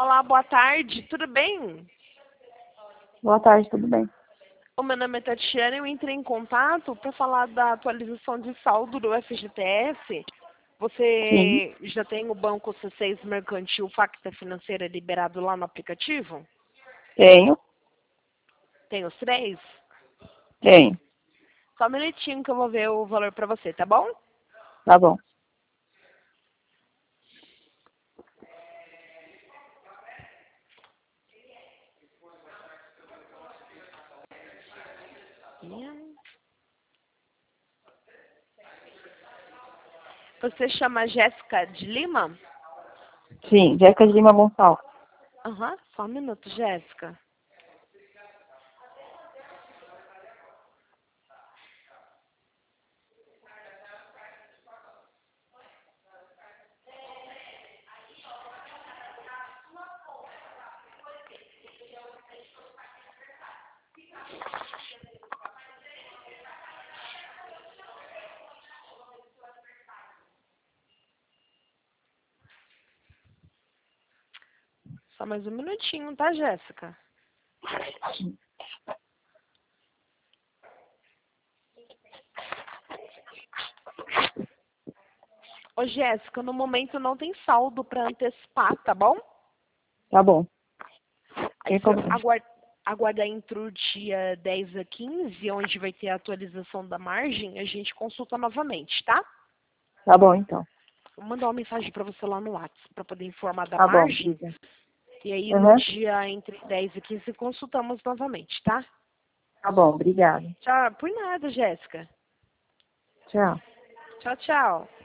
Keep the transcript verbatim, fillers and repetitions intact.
Olá, boa tarde, tudo bem? Boa tarde, tudo bem? O meu nome é Tatiana e eu entrei em contato para falar da atualização de saldo do F G T S. Sim, Você já tem o Banco C seis Mercantil Facta Financeira liberado lá no aplicativo? tenho, Tem os três? tenho. Só um minutinho que eu vou ver o valor para você, tá bom? Tá bom. Você chama Jéssica de Lima? Sim, Jéssica de Lima Gonçalves. Aham, só um minuto, Jéssica. Só mais um minutinho, tá, Jéssica? Ô, Jéssica, no momento não tem saldo para antecipar, tá bom? Tá bom. Aí Sem você problema. aguarda, aguarda entre o dia dez a quinze, onde vai ter a atualização da margem, a gente consulta novamente, tá? Tá bom, então. Vou mandar uma mensagem para você lá no WhatsApp para poder informar da Tá bom, margem. obrigada. E aí no Uhum. dia entre dez e quinze consultamos novamente, tá? Tá bom, obrigada. Tchau. Por nada, Jéssica. Tchau. Tchau, tchau.